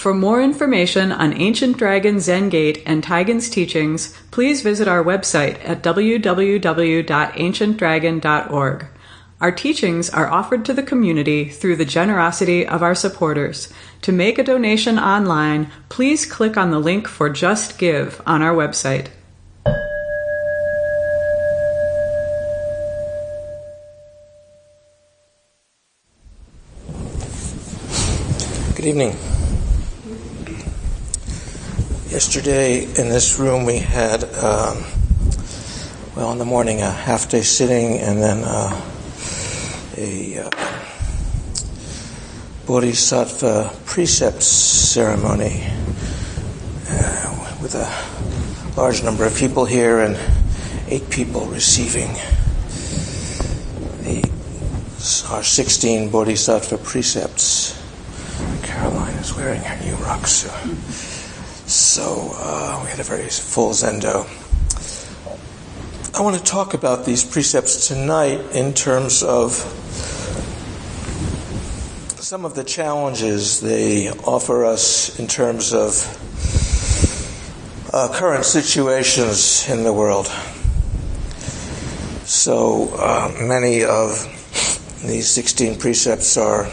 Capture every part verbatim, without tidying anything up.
For more information on Ancient Dragon Zen Gate and Taigen's teachings, please visit our website at w w w dot ancient dragon dot org. Our teachings are offered to the community through the generosity of our supporters. To make a donation online, please click on the link for Just Give on our website. Good evening. Yesterday in this room we had, um, well, in the morning a half-day sitting and then uh, a uh, Bodhisattva precepts ceremony uh, with a large number of people here and eight people receiving the our sixteen Bodhisattva precepts. Caroline is wearing her new rakusu. So uh, we had a very full zendo. I want to talk about these precepts tonight in terms of some of the challenges they offer us in terms of uh, current situations in the world. So uh, many of these sixteen precepts are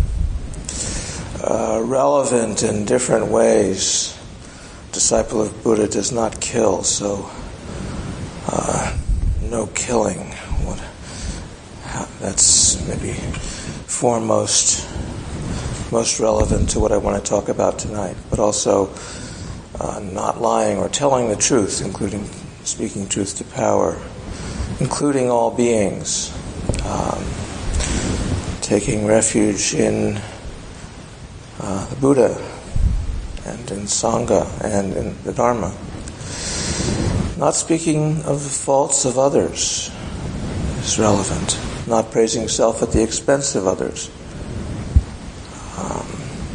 uh, relevant in different ways. Disciple of Buddha does not kill, so uh, no killing. What? How, that's maybe foremost, most relevant to what I want to talk about tonight. But also uh, not lying or telling the truth, including speaking truth to power, including all beings, um, taking refuge in uh, the Buddha, and in Sangha, and in the Dharma. Not speaking of the faults of others is relevant. Not praising self at the expense of others. Um,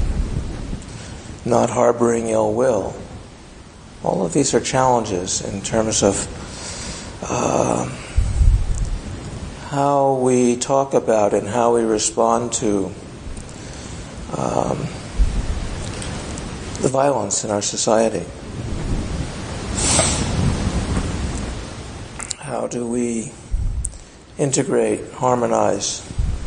not harboring ill will. All of these are challenges in terms of uh, how we talk about and how we respond to um, the violence in our society. How do we integrate, harmonize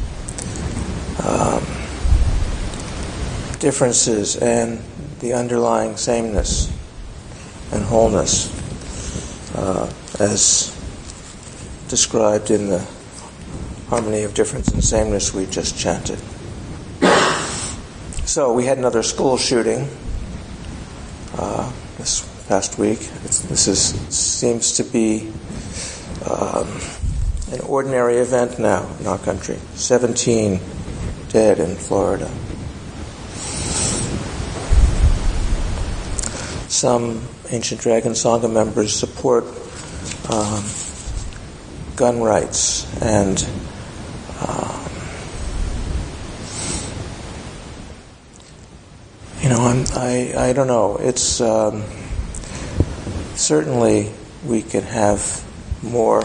um, differences and the underlying sameness and wholeness uh, as described in the harmony of difference and sameness we just chanted. So we had another school shooting Uh, this past week. It's, this is seems to be um, an ordinary event now in our country. seventeen dead in Florida. Some Ancient Dragon Sangha members support um, gun rights and um, You know, I'm, I I don't know. It's um, certainly we can have more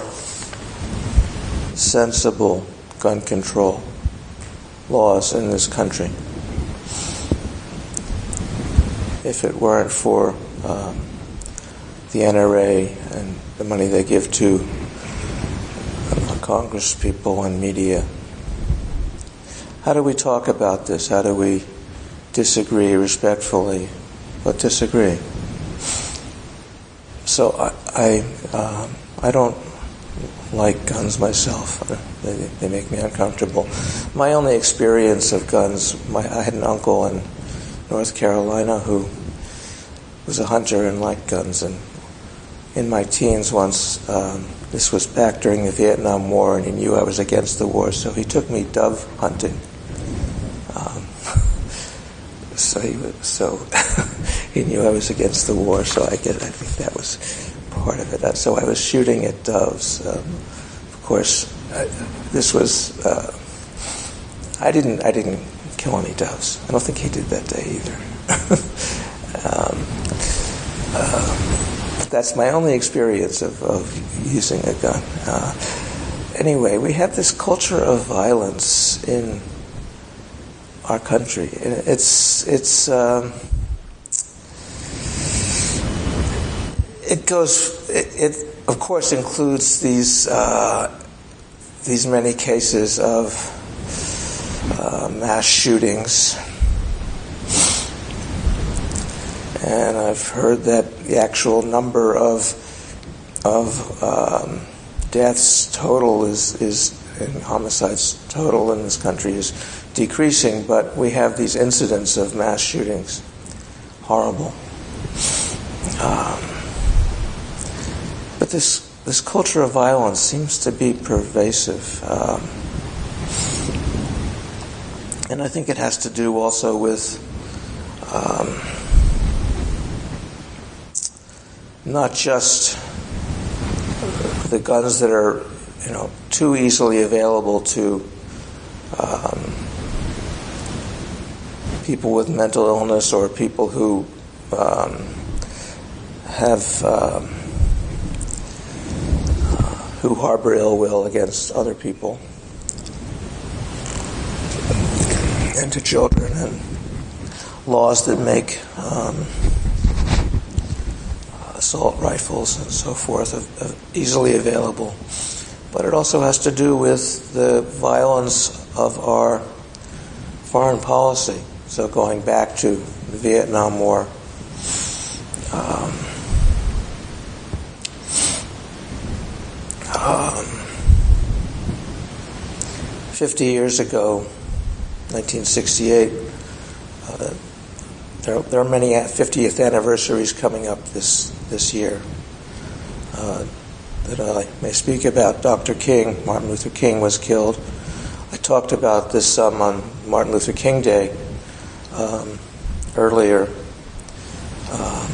sensible gun control laws in this country if it weren't for um, the N R A and the money they give to uh, Congress people and media. How do we talk about this? How do we disagree respectfully, but disagree? So I I, um, I don't like guns myself. They, they make me uncomfortable. My only experience of guns, my, I had an uncle in North Carolina who was a hunter and liked guns. And in my teens once, um, this was back during the Vietnam War, and he knew I was against the war, so he took me dove hunting. Um, So he was, so he knew I was against the war. So I get. I think that was part of it. So I was shooting at doves. Um, of course, I, this was. Uh, I didn't. I didn't kill any doves. I don't think he did that day either. um, uh, that's my only experience of, of using a gun. Uh, anyway, we have this culture of violence in our country. It's it's um, it goes. It, it of course includes these uh, these many cases of uh, mass shootings, and I've heard that the actual number of of um, deaths total is is and homicides total in this country is decreasing, but we have these incidents of mass shootings. Horrible. Um, but this this culture of violence seems to be pervasive. Um, and I think it has to do also with um, not just the guns that are, you know, too easily available to um, people with mental illness or people who um, have um, who harbor ill will against other people and to children, and laws that make um, assault rifles and so forth of, of easily available. But it also has to do with the violence of our foreign policy. So going back to the Vietnam War, um, um, fifty years ago, nineteen sixty-eight, uh, there, there are many fiftieth anniversaries coming up this, this year. Uh, that I may speak about. Doctor King, Martin Luther King, was killed. I talked about this some on Martin Luther King Day um, earlier um,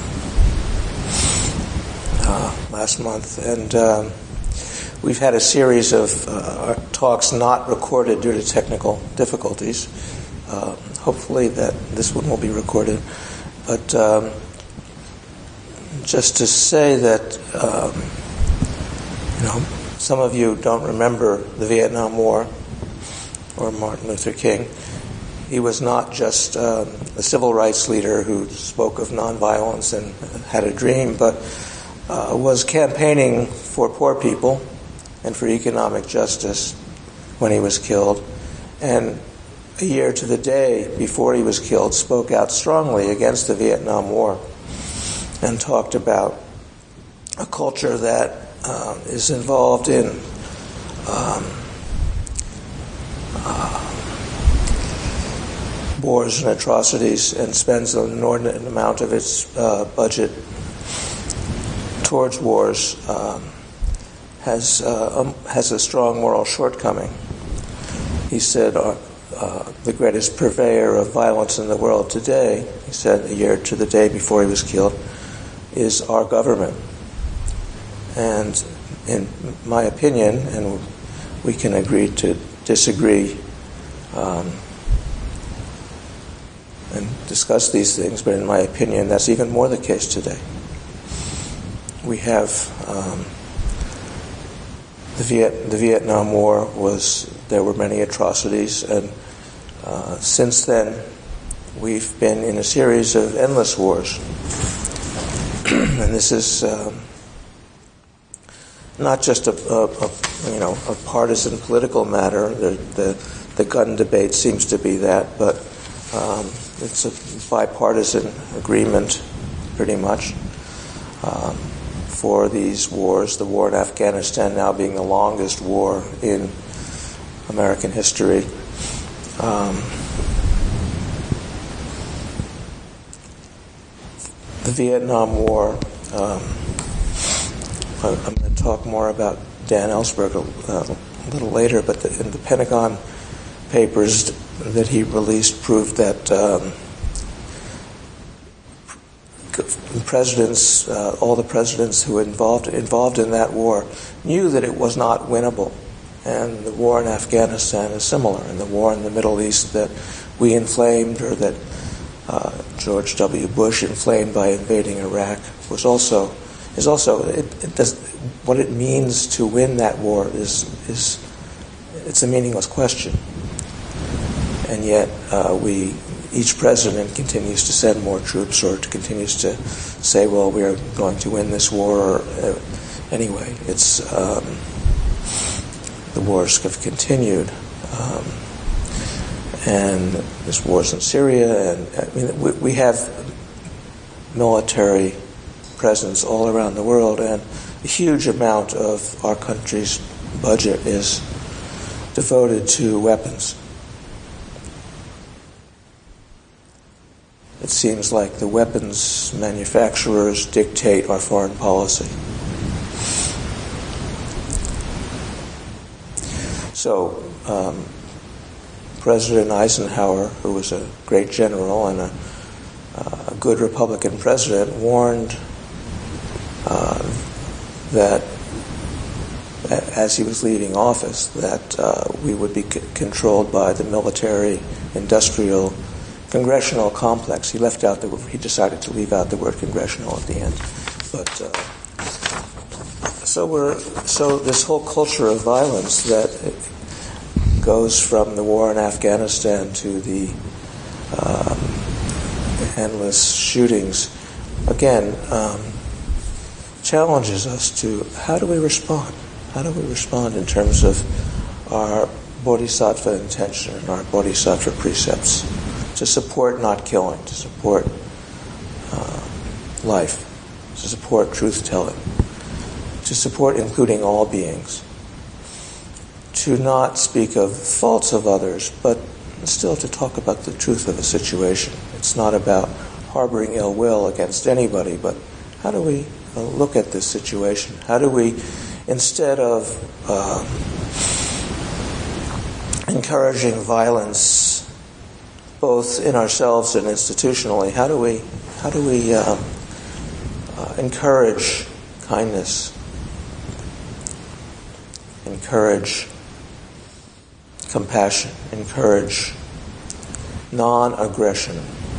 uh, last month, and um, we've had a series of uh, talks not recorded due to technical difficulties. Uh, hopefully that this one will be recorded. But um, just to say that um, You know, some of you don't remember the Vietnam War or Martin Luther King. He was not just um, a civil rights leader who spoke of nonviolence and had a dream, but uh, was campaigning for poor people and for economic justice when he was killed. And a year to the day before he was killed, spoke out strongly against the Vietnam War and talked about a culture that Uh, is involved in um, uh, wars and atrocities and spends an inordinate amount of its uh, budget towards wars, um, has uh, um, has a strong moral shortcoming. He said, uh, uh, the greatest purveyor of violence in the world today, he said a year to the day before he was killed, is our government. And in my opinion, and we can agree to disagree um, and discuss these things, but in my opinion, that's even more the case today. We have um, the, Viet, the Vietnam War was, there were many atrocities, and uh, since then we've been in a series of endless wars. And this is um, not just a, a, a you know a partisan political matter. The, the the gun debate seems to be that, but um, it's a bipartisan agreement, pretty much, um, for these wars. The war in Afghanistan now being the longest war in American history. Um, the Vietnam War. Um, I'm going to talk more about Dan Ellsberg a, uh, a little later, but the, in the Pentagon papers that he released proved that um, presidents, uh, all the presidents who were involved involved in that war, knew that it was not winnable. And the war in Afghanistan is similar, and the war in the Middle East that we inflamed, or that uh, George W. Bush inflamed by invading Iraq, was also. Is also it, it does what it means to win that war is is it's a meaningless question, and yet uh, we, each president continues to send more troops or to continues to say, well, we are going to win this war. Or, uh, anyway, it's um, the wars have continued. Um, and there's wars in Syria, and I mean, we, we have military presence all around the world, and a huge amount of our country's budget is devoted to weapons. It seems like the weapons manufacturers dictate our foreign policy. So, um, President Eisenhower, who was a great general and a, uh, a good Republican president, warned uh, that as he was leaving office, that uh, we would be c- controlled by the military-industrial congressional complex. He left out the he decided to leave out the word congressional at the end. But uh, so we're so this whole culture of violence that goes from the war in Afghanistan to the um, endless shootings, again, um, challenges us to how do we respond? How do we respond in terms of our bodhisattva intention and our bodhisattva precepts to support not killing, to support uh, life, to support truth-telling, to support including all beings, to not speak of faults of others, but still to talk about the truth of a situation. It's not about harboring ill will against anybody, but how do we uh, look at this situation? How do we, instead of uh, encouraging violence both in ourselves and institutionally, how do we how do we uh, uh, encourage kindness, encourage compassion, encourage non-aggression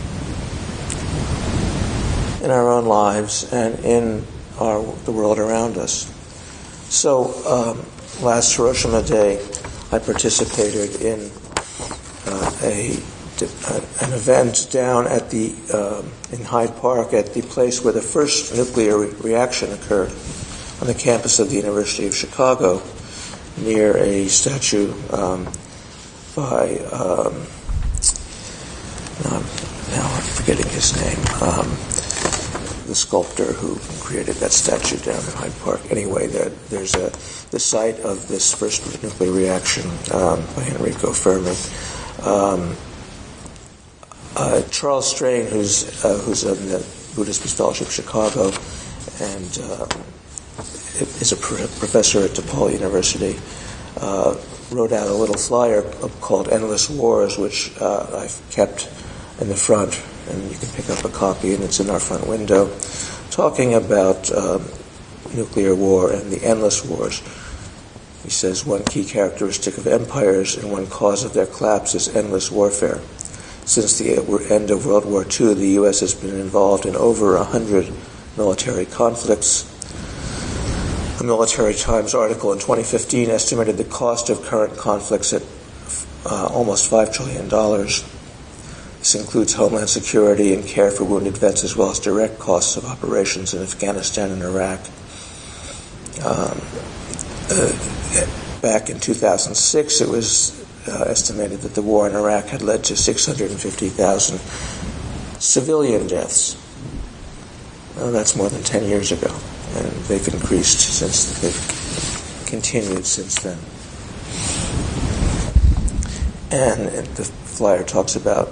in our own lives and in our, the world around us. So um, last Hiroshima Day, I participated in uh, a an event down at the um, in Hyde Park at the place where the first nuclear re- reaction occurred on the campus of the University of Chicago, near a statue um, by um, now, now I'm forgetting his name. Um, the sculptor who created that statue down in Hyde Park. Anyway, there, there's a the site of this first nuclear reaction um, by Enrico Fermi. Um, uh, Charles Strain, who's uh, who's in the Buddhist Peace Fellowship Chicago, and um, is a pr- professor at DePaul University, uh, wrote out a little flyer called "Endless Wars," which uh, I've kept in the front, and you can pick up a copy, and it's in our front window, talking about um, nuclear war and the endless wars. He says, one key characteristic of empires and one cause of their collapse is endless warfare. Since the end of World War Two, the U S has been involved in over a hundred military conflicts. A Military Times article in twenty fifteen estimated the cost of current conflicts at uh, almost five trillion dollars. This includes homeland security and care for wounded vets, as well as direct costs of operations in Afghanistan and Iraq. Um, uh, back in two thousand six, it was uh, estimated that the war in Iraq had led to six hundred fifty thousand civilian deaths. Well, that's more than ten years ago, and they've increased since, they've continued since then. And the flyer talks about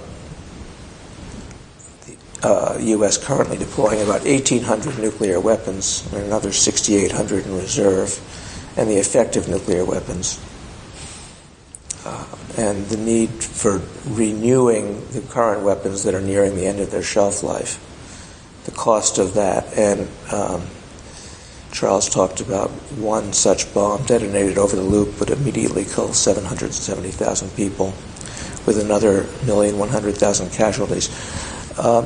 Uh, U S currently deploying about eighteen hundred nuclear weapons and another sixty-eight hundred in reserve, and the effect of nuclear weapons, uh, and the need for renewing the current weapons that are nearing the end of their shelf life, the cost of that. And um, Charles talked about one such bomb detonated over the loop would immediately kill seven hundred seventy thousand people, with another million one hundred thousand casualties. Um,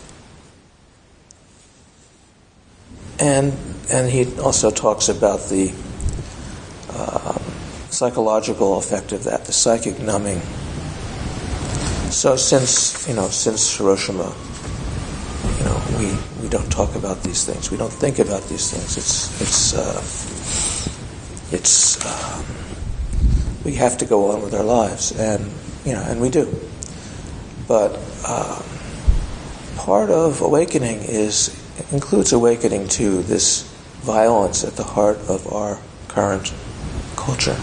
And and he also talks about the uh, psychological effect of that, the psychic numbing so since, you know, since Hiroshima, you know, we, we don't talk about these things. We don't think about these things. It's, it's, uh, it's, um, we have to go on with our lives, and, you know, and we do. But um, part of awakening is, includes awakening to this violence at the heart of our current culture.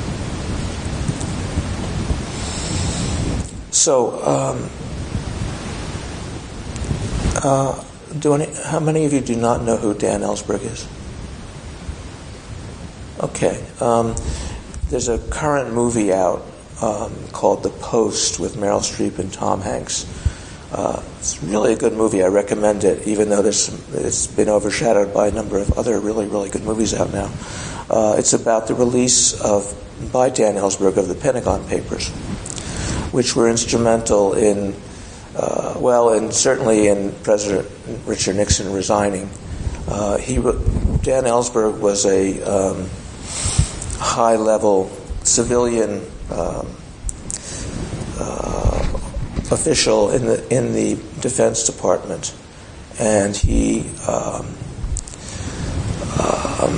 So, um, uh, do any, how many of you do not know who Dan Ellsberg is? Okay. Um, there's a current movie out um, called The Post with Meryl Streep and Tom Hanks. Uh, it's really a good movie. I recommend it, even though there's some, it's been overshadowed by a number of other really, really good movies out now. Uh, it's about the release of, by Dan Ellsberg, of the Pentagon Papers, which were instrumental in, uh, well, and certainly in President Richard Nixon resigning. Uh, he, Dan Ellsberg was a um, high-level civilian um, uh, official in the in the Defense Department, and he um, um,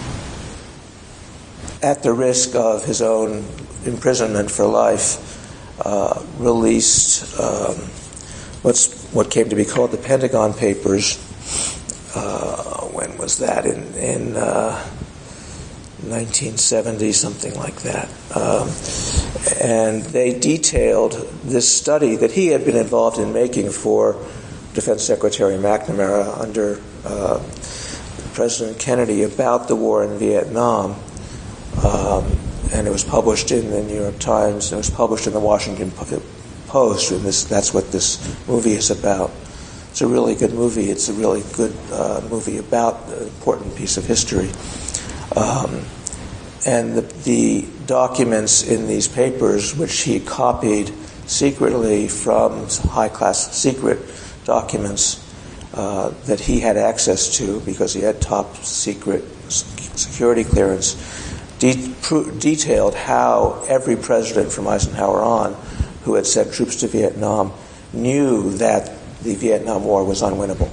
at the risk of his own imprisonment for life, uh, released um, what's what came to be called the Pentagon Papers. Uh, when was that? In in uh, nineteen seventy, something like that. Um, and they detailed this study that he had been involved in making for Defense Secretary McNamara under uh, President Kennedy about the war in Vietnam. Um, and it was published in the New York Times, and it was published in the Washington Post, and this, that's what this movie is about. It's a really good movie. It's a really good uh, movie about an important piece of history. Um, and the, the documents in these papers, which he copied secretly from high-class secret documents uh, that he had access to because he had top secret security clearance, de- pr- detailed how every president from Eisenhower on who had sent troops to Vietnam knew that the Vietnam War was unwinnable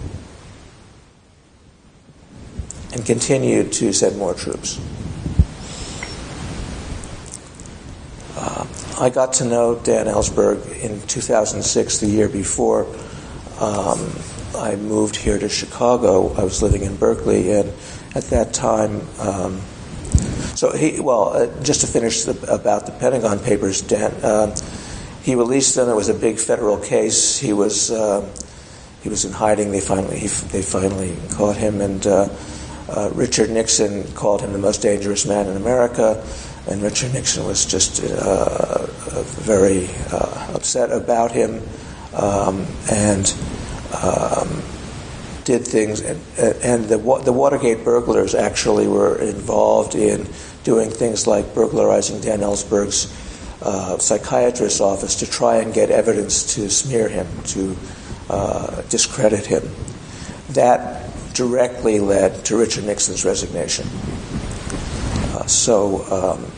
and continued to send more troops. Uh, I got to know Dan Ellsberg in two thousand six, the year before um, I moved here to Chicago. I was living in Berkeley, and at that time, um, so he, well, uh, just to finish the, about the Pentagon Papers, Dan, uh, he released them. It was a big federal case. He was uh, he was in hiding. They finally he, they finally caught him, and uh, uh, Richard Nixon called him the most dangerous man in America. And Richard Nixon was just uh, very uh, upset about him, um, and um, did things. And, and the the Watergate burglars actually were involved in doing things like burglarizing Dan Ellsberg's uh, psychiatrist's office to try and get evidence to smear him, to uh, discredit him. That directly led to Richard Nixon's resignation. Uh, so, um,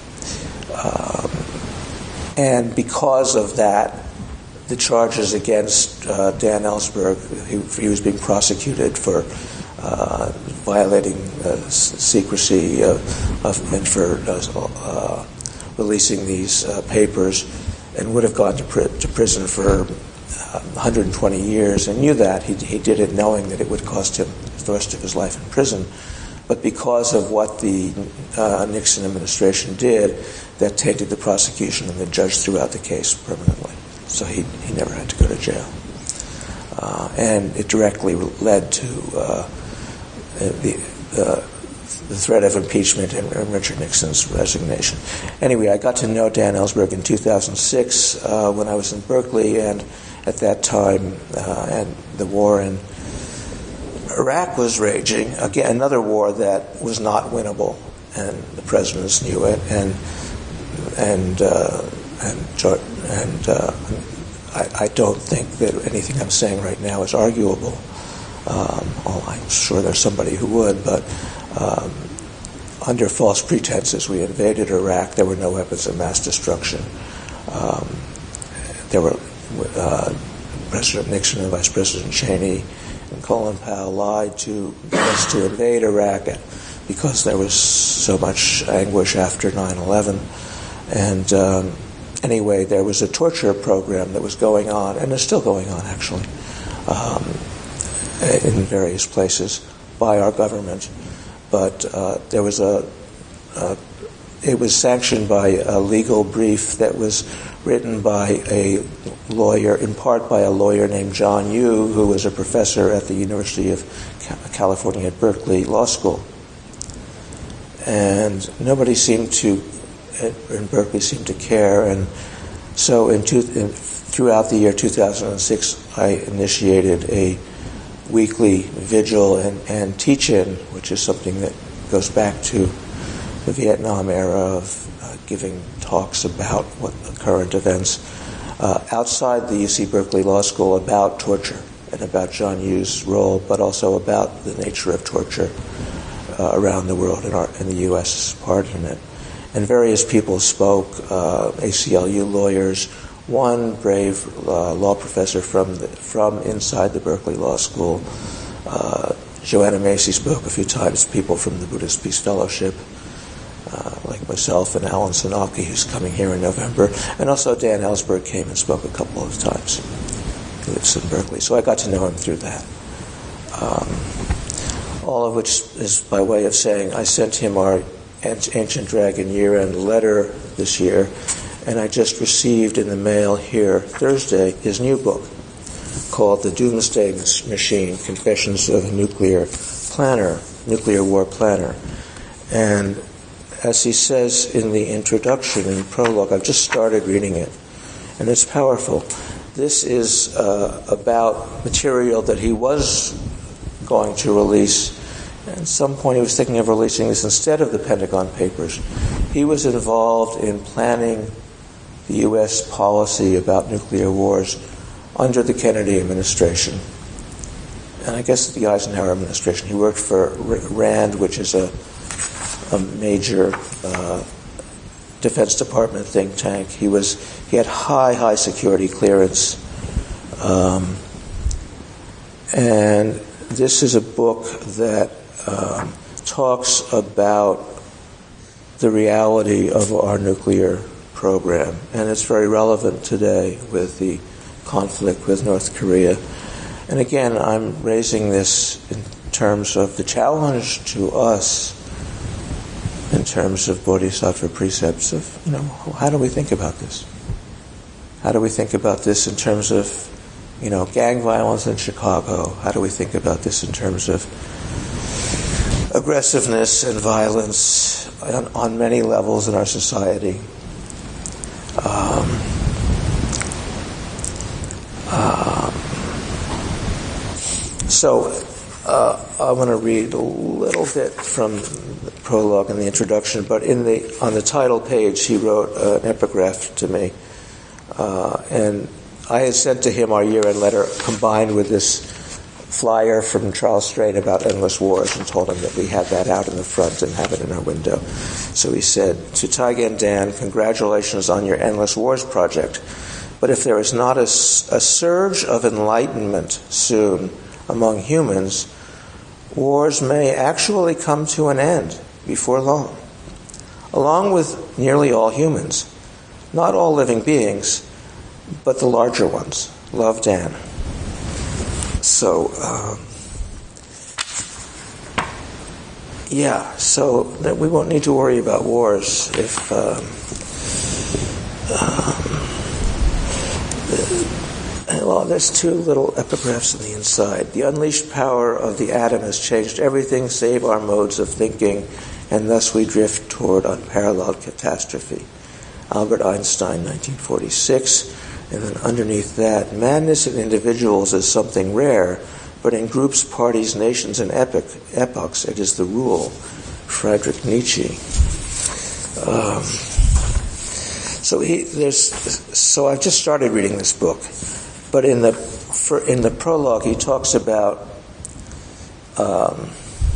um, and because of that, the charges against uh, Dan Ellsberg, he, he was being prosecuted for uh, violating uh, secrecy uh, of, and for uh, releasing these uh, papers, and would have gone to, pri- to prison for uh, one hundred twenty years, and knew that. He, he did it knowing that it would cost him the rest of his life in prison. But because of what the uh, Nixon administration did, that tainted the prosecution, and the judge threw out the case permanently. So he he never had to go to jail. Uh, and it directly led to uh, the, uh, the threat of impeachment and, and Richard Nixon's resignation. Anyway, I got to know Dan Ellsberg in two thousand six uh, when I was in Berkeley, and at that time, uh, and the war in Iraq was raging, again, another war that was not winnable, and the presidents knew it, and and uh, and and uh, I, I don't think that anything I'm saying right now is arguable. Um, well, I'm sure there's somebody who would, but um, under false pretenses, we invaded Iraq. There were no weapons of mass destruction. Um, there were uh, President Nixon and Vice President Cheney and Colin Powell lied to us to invade Iraq because there was so much anguish after nine eleven. And um, anyway, there was a torture program that was going on, and is still going on, actually, um, in various places by our government. But uh, there was a, a, it was sanctioned by a legal brief that was written by a lawyer, in part by a lawyer named John Yoo, who was a professor at the University of California at Berkeley Law School. And nobody seemed to, in Berkeley, seemed to care. And so in two, in, throughout the year two thousand six, I initiated a weekly vigil and, and teach-in, which is something that goes back to the Vietnam era of uh, giving talks about what the current events uh, outside the U C Berkeley Law School about torture and about John Yoo's role, but also about the nature of torture uh, around the world, and, our, and the U S part in it. And various people spoke, uh, A C L U lawyers, one brave uh, law professor from the, from inside the Berkeley Law School. Uh, Joanna Macy spoke a few times, people from the Buddhist Peace Fellowship, uh, like myself and Alan Sanaki, who's coming here in November. And also Dan Ellsberg came and spoke a couple of times. He lives in Berkeley. So I got to know him through that. Um, all of which is by way of saying I sent him our Ancient Dragon year-end letter this year, and I just received in the mail here Thursday his new book called The Doomsday Machine, Confessions of a Nuclear Planner, Nuclear War Planner. And as he says in the introduction, in the prologue, I've just started reading it, and it's powerful. This is uh, about material that he was going to release. At some point he was thinking of releasing this instead of the Pentagon Papers. He was involved in planning the U S policy about nuclear wars under the Kennedy administration, and I guess the Eisenhower administration. He worked for RAND, which is a, a major uh, Defense Department think tank. He was he had high, high security clearance, um, and this is a book that um, talks about the reality of our nuclear program, and it's very relevant today with the conflict with North Korea. And again, I'm raising this in terms of the challenge to us, in terms of Bodhisattva precepts of, you know, how do we think about this? How do we think about this in terms of, you know, gang violence in Chicago? How do we think about this in terms of aggressiveness and violence on, on many levels in our society? Um, uh, so uh, I want to read a little bit from the prologue and the introduction, but in the on the title page he wrote an epigraph to me, uh, and I had sent to him our year-end letter combined with this flyer from Charles Strain about endless wars, and told him that we had that out in the front and have it in our window. So he said, to Taigen Dan, congratulations on your Endless Wars project. But if there is not a, a surge of enlightenment soon among humans, wars may actually come to an end before long, along with nearly all humans. Not all living beings, but the larger ones. Love, Dan. So, um, yeah, so that we won't need to worry about wars if, um, um, well, there's two little epigraphs on the inside. The unleashed power of the atom has changed everything save our modes of thinking, and thus we drift toward unparalleled catastrophe. Albert Einstein, nineteen forty-six. And then underneath that, madness in individuals is something rare, but in groups, parties, nations, and epoch, epochs, it is the rule. Friedrich Nietzsche. Um, so he, there's, so I've just started reading this book, but in the for, in the prologue he talks about. Um,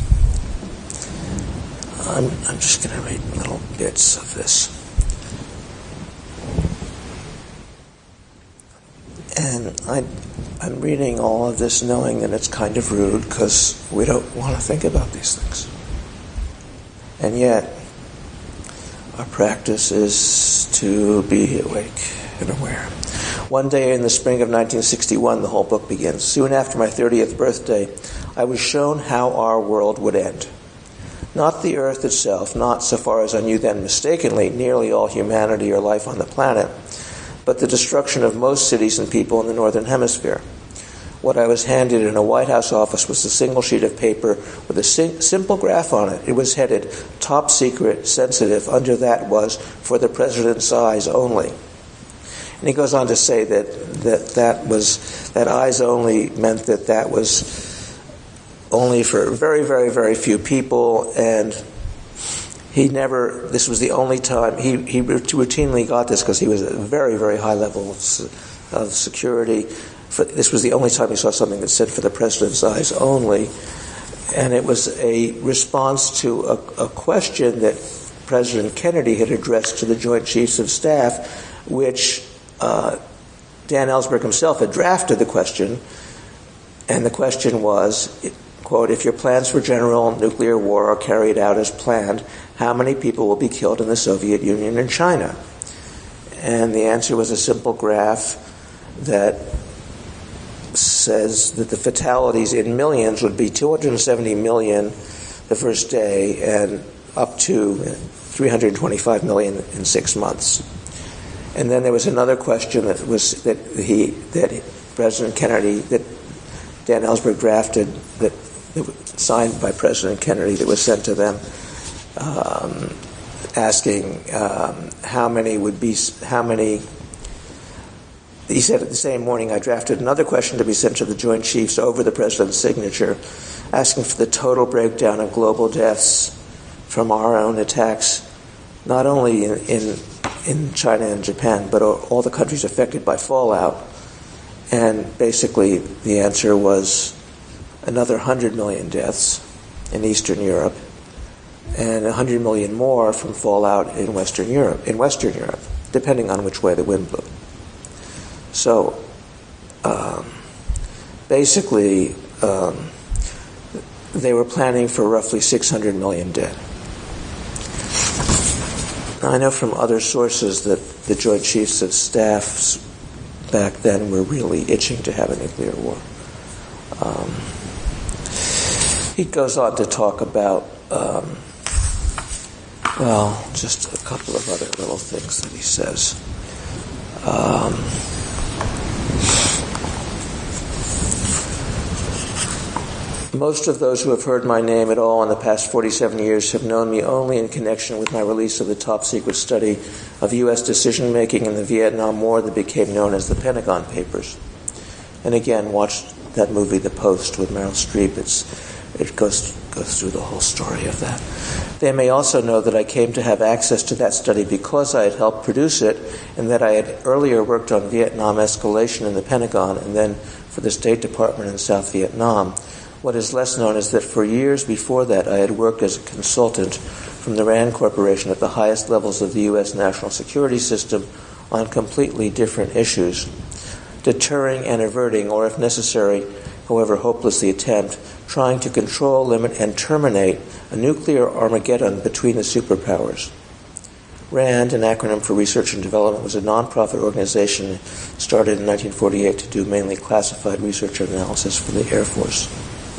I'm, I'm just going to read little bits of this. And I, I'm reading all of this knowing that it's kind of rude because we don't want to think about these things. And yet, our practice is to be awake and aware. One day in the spring of nineteen sixty-one, the whole book begins. Soon after my thirtieth birthday, I was shown how our world would end. Not the earth itself, not, so far as I knew then mistakenly, nearly all humanity or life on the planet, but the destruction of most cities and people in the northern hemisphere. What I was handed in a White House office was a single sheet of paper with a sim- simple graph on it. It was headed, top secret, sensitive. Under that was, for the president's eyes only. And he goes on to say that that, that was, that eyes only meant that that was only for very, very, very few people, and he never, this was the only time, he, he routinely got this because he was at a very, very high level of, of security. For, this was the only time he saw something that said for the president's eyes only, and it was a response to a, a question that President Kennedy had addressed to the Joint Chiefs of Staff, which uh, Dan Ellsberg himself had drafted the question, and the question was, quote, if your plans for general nuclear war are carried out as planned, how many people will be killed in the Soviet Union and China? And the answer was a simple graph that says that the fatalities in millions would be two hundred seventy million the first day and up to three hundred twenty-five million in six months. And then there was another question that was that he that President Kennedy that Dan Ellsberg drafted that, that was signed by President Kennedy that was sent to them, um, asking um, how many would be how many. He said at the same morning, I drafted another question to be sent to the Joint Chiefs over the President's signature, asking for the total breakdown of global deaths from our own attacks, not only in, in, in China and Japan, but all the countries affected by fallout. And basically the answer was another one hundred million deaths in Eastern Europe and one hundred million more from fallout in Western Europe, in Western Europe, depending on which way the wind blew. So, um, basically, um, they were planning for roughly six hundred million dead. Now, I know from other sources that the Joint Chiefs of Staffs back then were really itching to have a nuclear war. Um, he goes on to talk about, um, well, just a couple of other little things that he says. Um, Most of those who have heard my name at all in the past forty-seven years have known me only in connection with my release of the top-secret study of U S decision-making in the Vietnam War that became known as the Pentagon Papers. And again, watch that movie, The Post, with Meryl Streep. It's, it goes, goes through the whole story of that. They may also know that I came to have access to that study because I had helped produce it and that I had earlier worked on Vietnam escalation in the Pentagon and then for the State Department in South Vietnam. What is less known is that for years before that, I had worked as a consultant from the RAND Corporation at the highest levels of the U S national security system on completely different issues, deterring and averting, or if necessary, however hopelessly attempt, trying to control, limit, and terminate a nuclear Armageddon between the superpowers. RAND, an acronym for Research and Development, was a non-profit organization started in nineteen forty-eight to do mainly classified research and analysis for the Air Force.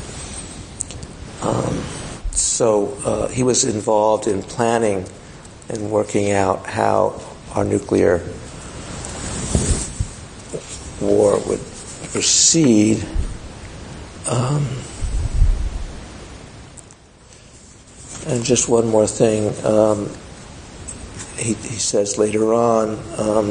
Um, so uh, he was involved in planning and working out how our nuclear war would proceed. Um, and just one more thing. Um, he, he says later on um,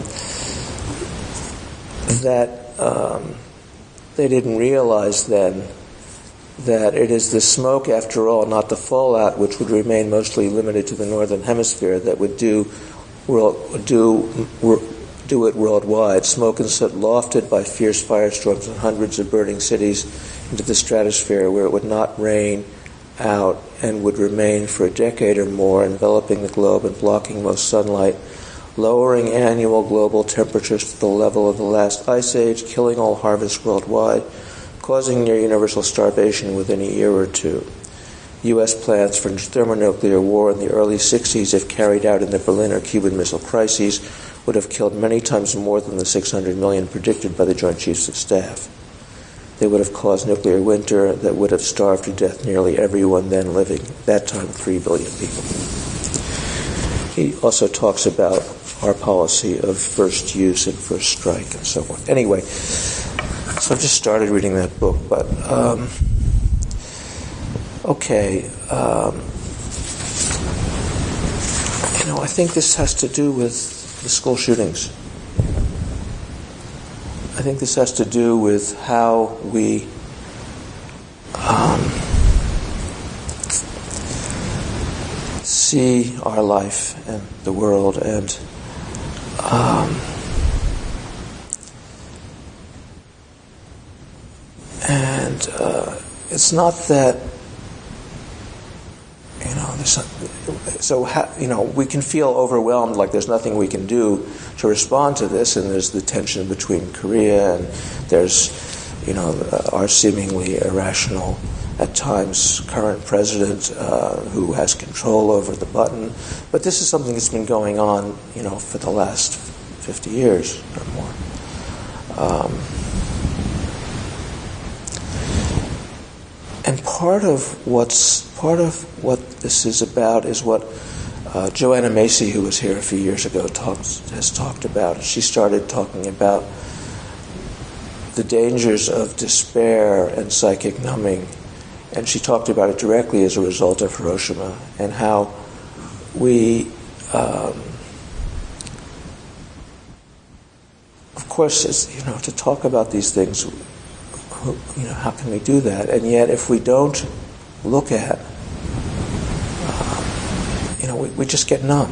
that um, they didn't realize then that it is the smoke, after all, not the fallout, which would remain mostly limited to the northern hemisphere, that would do world, do do it worldwide. Smoke and soot lofted by fierce firestorms and hundreds of burning cities into the stratosphere, where it would not rain out and would remain for a decade or more, enveloping the globe and blocking most sunlight, lowering annual global temperatures to the level of the last ice age, killing all harvests worldwide, causing near universal starvation within a year or two. U S plans for thermonuclear war in the early sixties, if carried out in the Berlin or Cuban Missile Crises, would have killed many times more than the six hundred million predicted by the Joint Chiefs of Staff. They would have caused nuclear winter that would have starved to death nearly everyone then living, at that time three billion people. He also talks about our policy of first use and first strike and so on. Anyway, so I've just started reading that book, but um, okay. Um, you know, I think this has to do with the school shootings. I think this has to do with how we um, see our life and the world, and um, and uh, it's not that, you know, there's not, so ha, you know, we can feel overwhelmed, like there's nothing we can do to respond to this, and there's the tension between Korea, and there's, you know, our seemingly irrational, at times, current president uh, who has control over the button. But this is something that's been going on, you know, for the last fifty years or more. Um, and part of what's part of what this is about is what Uh, Joanna Macy, who was here a few years ago, talks, has talked about. She started talking about the dangers of despair and psychic numbing, and she talked about it directly as a result of Hiroshima, and how we, um, of course, it's, you know, to talk about these things, you know, how can we do that? And yet, if we don't look at, you know, we, we just get numb.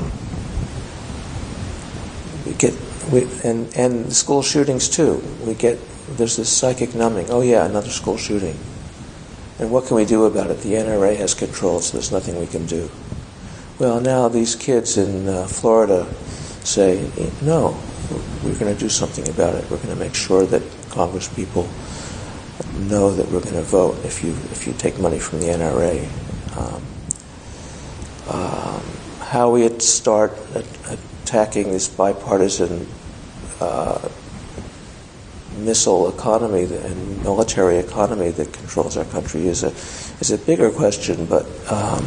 We get, we, and and the school shootings too. We get, there's this psychic numbing. Oh yeah, another school shooting. And what can we do about it? The N R A has control, so there's nothing we can do. Well, now these kids in uh, Florida say, no, we're going to do something about it. We're going to make sure that Congress people know that we're going to vote if you if you take money from the N R A. Um, Um, how we start attacking this bipartisan uh, missile economy and military economy that controls our country is a is a bigger question, but um,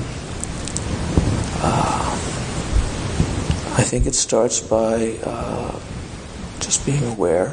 uh, I think it starts by uh, just being aware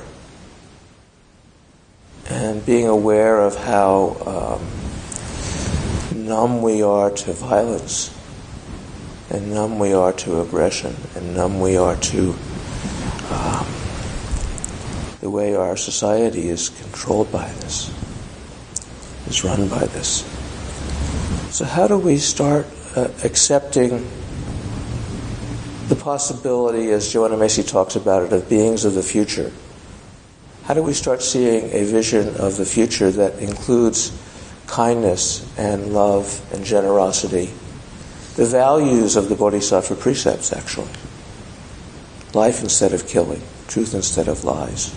and being aware of how um, numb we are to violence, and numb we are to aggression, and numb we are to um, the way our society is controlled by this, is run by this. So how do we start uh, accepting the possibility, as Joanna Macy talks about it, of beings of the future? How do we start seeing a vision of the future that includes kindness and love and generosity? The values of the Bodhisattva precepts, actually. Life instead of killing, truth instead of lies.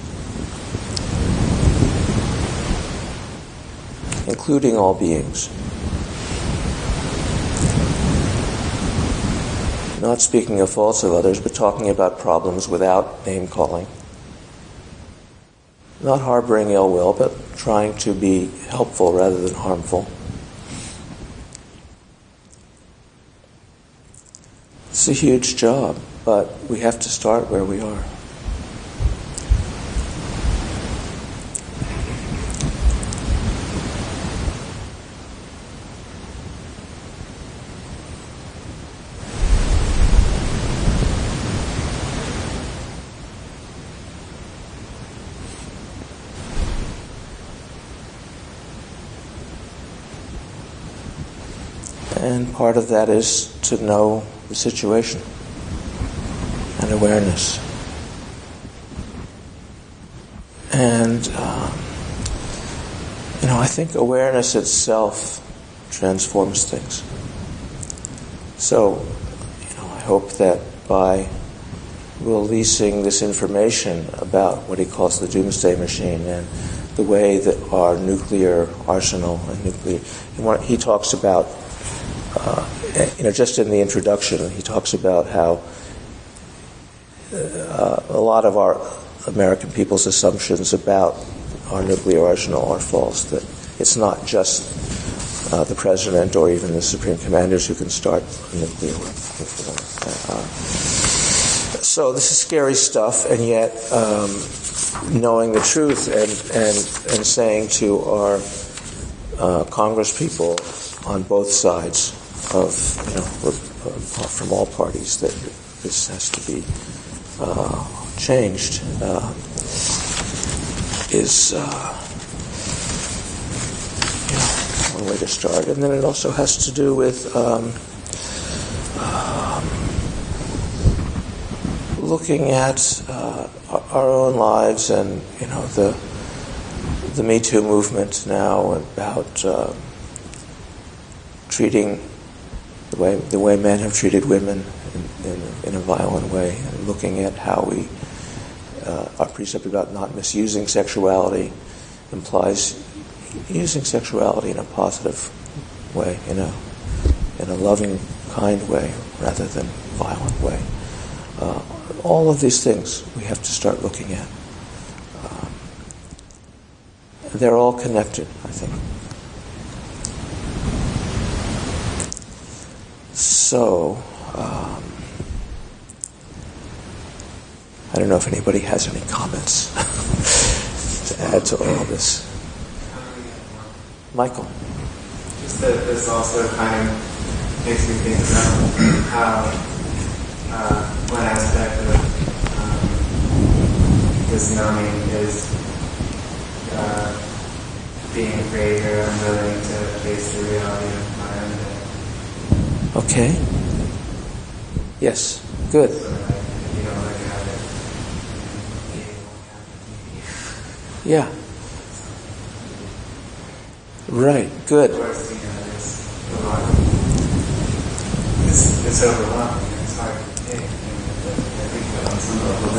Including all beings. Not speaking of faults of others, but talking about problems without name-calling. Not harboring ill will, but trying to be helpful rather than harmful. It's a huge job, but we have to start where we are. And part of that is to know the situation and awareness. And, um, you know, I think awareness itself transforms things. So, you know, I hope that by releasing this information about what he calls the doomsday machine and the way that our nuclear arsenal and nuclear. And he talks about, uh, you know, just in the introduction, he talks about how uh, a lot of our American people's assumptions about our nuclear arsenal are false. That it's not just uh, the president or even the supreme commanders who can start a nuclear weapon. Uh, so this is scary stuff, and yet um, knowing the truth and and and saying to our uh, Congress people on both sides of, you know, from all parties, that this has to be uh, changed uh, is uh, you know, one way to start. And then it also has to do with um, um, looking at uh, our own lives, and, you know, the the Me Too movement now about uh, treating the way the way men have treated women in, in, in a violent way, and looking at how we uh, our precept about not misusing sexuality implies using sexuality in a positive way, in a in a loving, kind way, rather than violent way. Uh, all of these things we have to start looking at. Um, they're all connected, I think. So, um, I don't know if anybody has any comments to add to all of this. Michael. Just that this also kind of makes me think about how uh, one aspect of um, this numbing is uh, being afraid or unwilling to face the reality of my own death. Okay. Yes. Good. So, like, you know, like how it, it won't happen to me. Yeah. Right. Good. Of course, you know, there's a lot of, it's, it's overwhelming. It's hard to take. And I think that on some level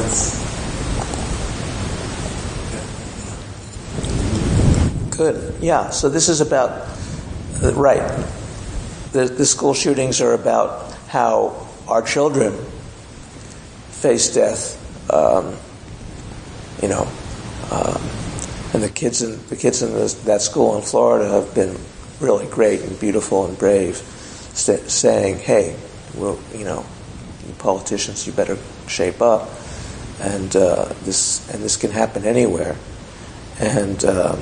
that's Good. Yeah. So this is about, uh, right. The, the school shootings are about how our children face death. Um, you know, um, and the kids in the kids in this, that school in Florida have been really great and beautiful and brave, st- saying, "Hey, well, you know, you politicians, you better shape up." And uh, this and this can happen anywhere. And um,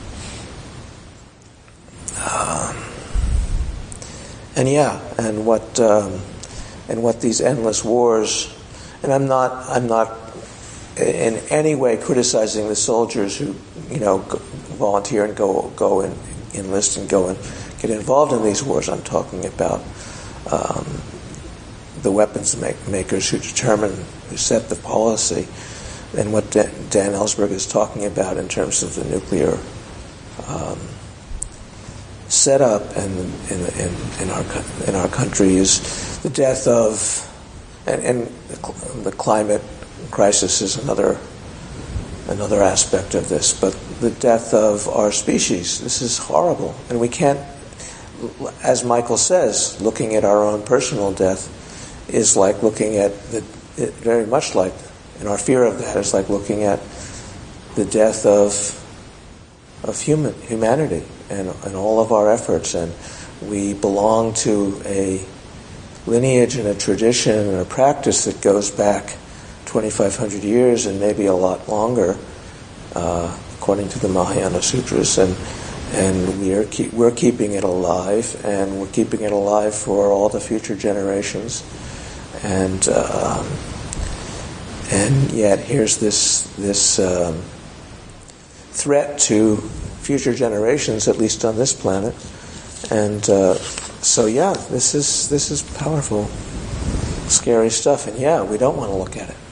um, and yeah, and what um, and what these endless wars. And I'm not I'm not in any way criticizing the soldiers who, you know, go, volunteer and go go and enlist and go and get involved in these wars. I'm talking about um, the weapons make, makers who determine, who set the policy, and what Dan, Dan Ellsberg is talking about in terms of the nuclear um, setup and in, in, in our in our country is the death of, and, and the climate crisis is another another aspect of this, but the death of our species. This is horrible, and we can't, as Michael says, looking at our own personal death is like looking at the, it very much like, and our fear of that is like looking at the death of of human humanity and and all of our efforts. And we belong to a lineage and a tradition and a practice that goes back twenty-five hundred years and maybe a lot longer, uh, according to the Mahayana Sutras, and and we are keep, we're keeping it alive, and we're keeping it alive for all the future generations, and um, and yet here's this this um, threat to future generations, at least on this planet, and uh, so yeah, this is this is powerful, scary stuff, and yeah, we don't want to look at it.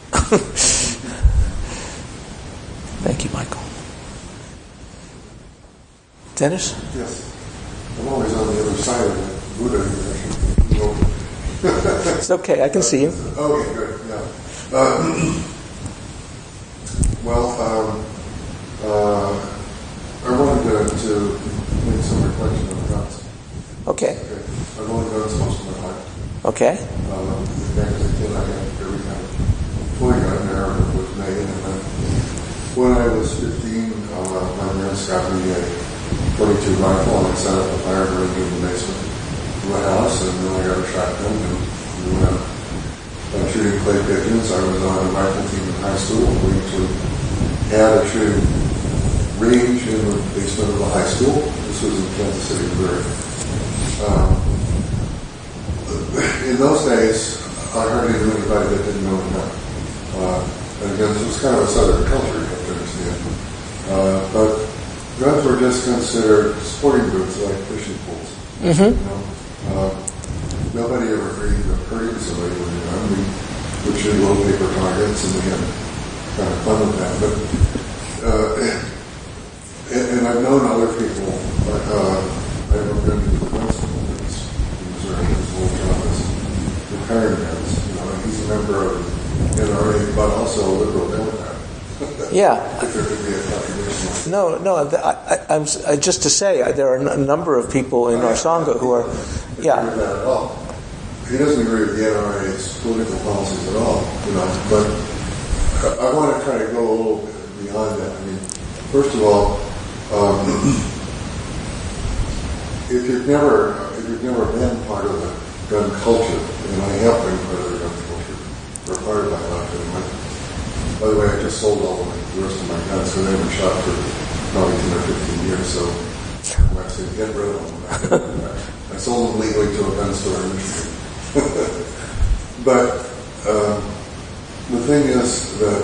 Thank you, Michael. Dennis? Yes. I'm always on the other side of the Buddha. It's okay, I can see you. Okay, good, yeah. Uh, well, um, uh, I wanted to, to make some reflection on guns. Okay. Okay. I've only guns most of my life. Okay. Um, back as a kid, I had every kind of toy gun there that was made. And then when I was fifteen, uh, my parents got me a twenty-two rifle, and I set up a fire ring in the basement of the house, and then I got a shotgun, and we went out uh, shooting clay pigeons. I was on a rifle team in high school. We actually had a shooting range in the basement of the high school. This was in Kansas City, Missouri. Um, in those days, I hardly knew anybody that didn't know a gun. Uh, and again, this was kind of a southern culture, you have to understand. Uh, but guns were just considered sporting goods like fishing poles. Mm-hmm. You know? uh, nobody ever agreed to hurting somebody with a gun. We would shoot little paper targets, and we had kind of fun with that. But uh, and, and I've known other people. Uh, I've been to the gun school in Missouri. His little job is repairing guns. You know, and he's a member of the N R A, but also a liberal Democrat. Yeah. If there could be a contribution. No, no. I, I, I'm I, just to say uh, there are a number of people in our Sangha who are, yeah. With that at all. He doesn't agree with the N R A's political policies at all, you know. But I, I want to try to go a little bit beyond that. I mean, first of all, um, if you've never if you've never been part of the gun culture, and I have been part of the gun culture for part of my life anyway. By the way, I just sold all of my, the rest of my guns, so they haven't shot for probably ten or fifteen years, so I said, get rid of them. I sold them legally to a gun store in Michigan. But um, the thing is that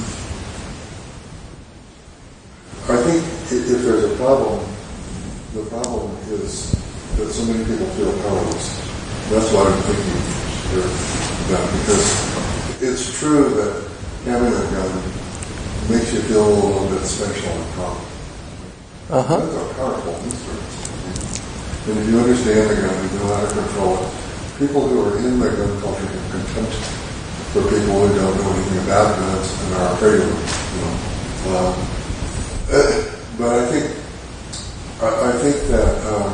I think if there's a problem, the problem is that so many people feel powerless. That's what I'm thinking here, yeah, because it's true that having a gun makes you feel a little bit special and proud. Uh-huh. Guns are powerful instruments. And if you understand the gun, you know how to control it. People who are in the gun culture have contempt for people who don't know anything about guns and are afraid of them. You know. Uh, but I think I, I think that um,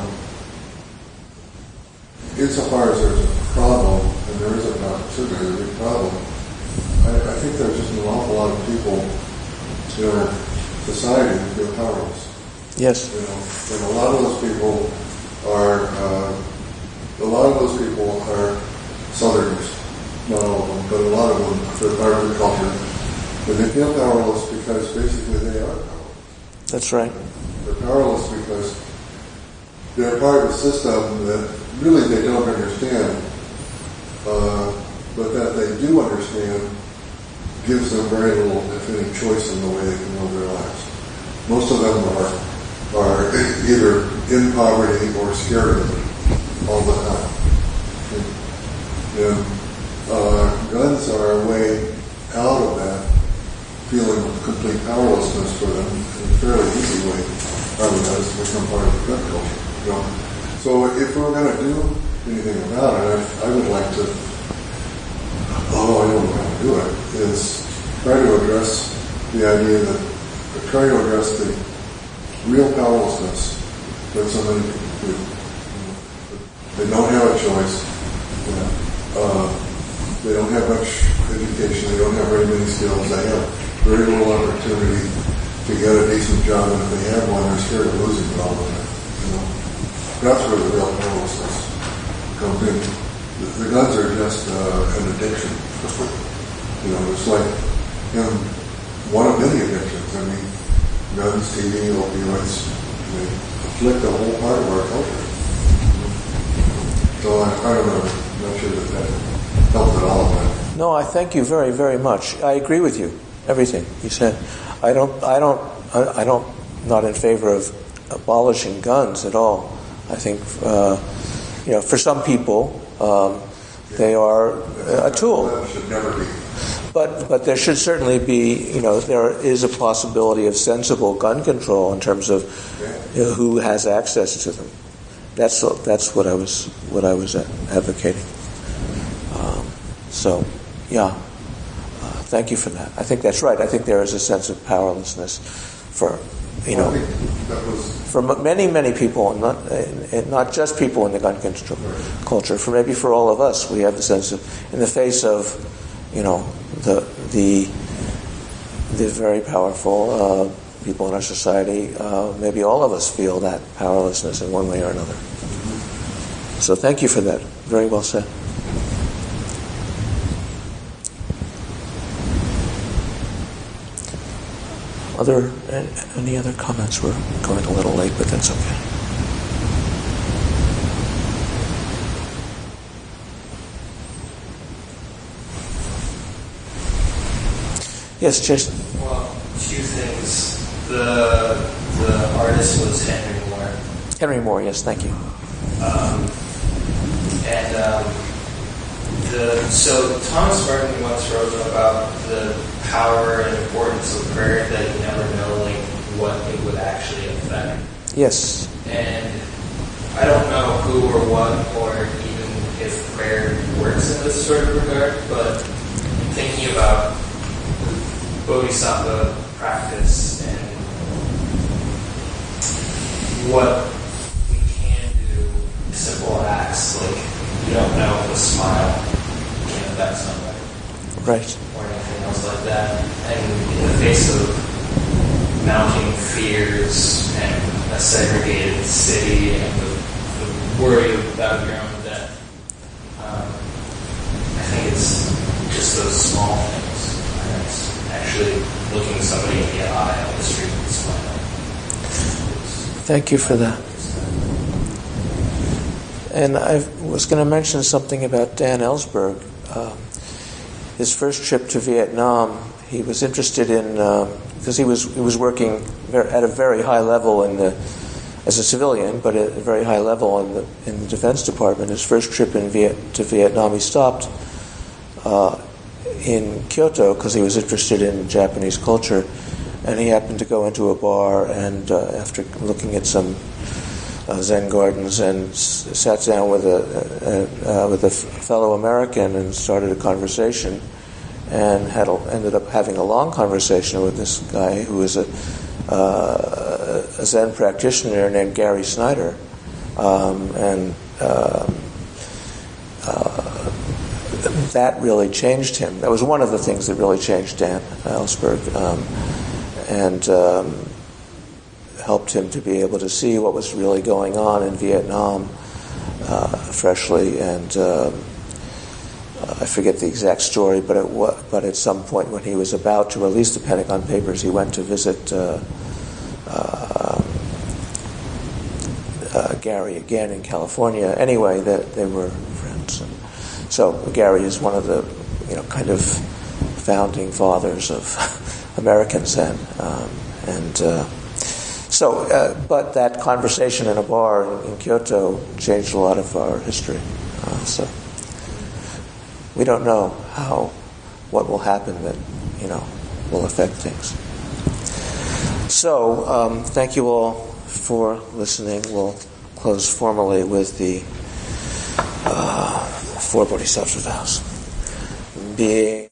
insofar as there's a problem, and there is an opportunity, there's a big problem, I, I think there's just an awful lot of people in our society who feel powerless. Yes. You know, and a lot of those people are, uh, a lot of those people are Southerners. Not all of them, but a lot of them, they're part of the culture. And they feel powerless because basically they are powerless. That's right. They're powerless because they're part of a system that really they don't understand, uh, but that they do understand gives them very little, if any, choice in the way they can live their lives. Most of them are are either in poverty or scared of it all the time. And, and uh, guns are a way out of that feeling of complete powerlessness for them in a fairly easy way. Probably has to become part of the gun culture. You know? So if we're going to do anything about it, I, I would like to, although I don't know how to do it, is try to address the idea that, try to address the real powerlessness that so many people do. They don't have a choice. Uh, they don't have much education. They don't have very many skills. They have very little opportunity to get a decent job, and if they have one, they're scared of losing it all the time. You know? That's where the real powerlessness comes in. The, the guns are just uh, an addiction. You know, it's like you know, one of many addictions. I mean, guns, T V, opioids, they afflict a whole part of our culture. So I, I don't know. I'm not sure that that helped at all. But No, I thank you very, very much. I agree with you. Everything you said. I don't. I don't. I don't. Not in favor of abolishing guns at all. I think, uh, you know, for some people, um, they are a tool. That should never be. But but there should certainly be, you know, there is a possibility of sensible gun control in terms of you know, who has access to them. That's that's what I was what I was advocating. Um, so, yeah. thank you for that. I think that's right. I think there is a sense of powerlessness for, you know, I think that was for many, many people, and not, and not just people in the gun control culture. For maybe for all of us, we have the sense of, in the face of, you know, the the the very powerful uh, people in our society, uh, maybe all of us feel that powerlessness in one way or another. So thank you for that. Very well said. Other any other comments? We're going a little late, but that's okay. Yes, Jason. Well, two things. The the artist was Henry Moore. Henry Moore. Yes, thank you. Um, and um, the so Thomas Merton once wrote about the power and importance of prayer that you never know like what it would actually affect. Yes. And I don't know who or what or even if prayer works in this sort of regard, but thinking about Bodhisattva practice and what we can do, simple acts like you don't know if a smile can affect somebody. Right. Or anything else like that. And in the face of mounting fears and a segregated city and the, the worry about your own death, um, I think it's just those small things. And it's actually looking somebody in the eye on the street and smiling. Thank you for that. And I was going to mention something about Dan Ellsberg. Um, his first trip to Vietnam, he was interested in uh, because he was he was working very, at a very high level in the as a civilian, but at a very high level in the in the Defense Department. His first trip in Viet, to Vietnam, he stopped uh, in Kyoto because he was interested in Japanese culture, and he happened to go into a bar and uh, after looking at some uh, Zen gardens and s- sat down with a uh, uh, with a f- fellow American and started a conversation, and had a, ended up having a long conversation with this guy who was a, uh, a Zen practitioner named Gary Snyder, um, and um, uh, that really changed him. That was one of the things that really changed Dan Ellsberg, um, and um, helped him to be able to see what was really going on in Vietnam uh, freshly. And uh, I forget the exact story, but it wa- but at some point when he was about to release the Pentagon Papers, he went to visit uh, uh, uh, Gary again in California. Anyway, they, they were friends. And so Gary is one of the, you know, kind of founding fathers of American Zen, um, and uh, so. Uh, but that conversation in a bar in, in Kyoto changed a lot of our history. Uh, so we don't know how, what will happen that, you know, will affect things. So um, thank you all for listening. We'll close formally with the uh, four Bodhisattva vows. Being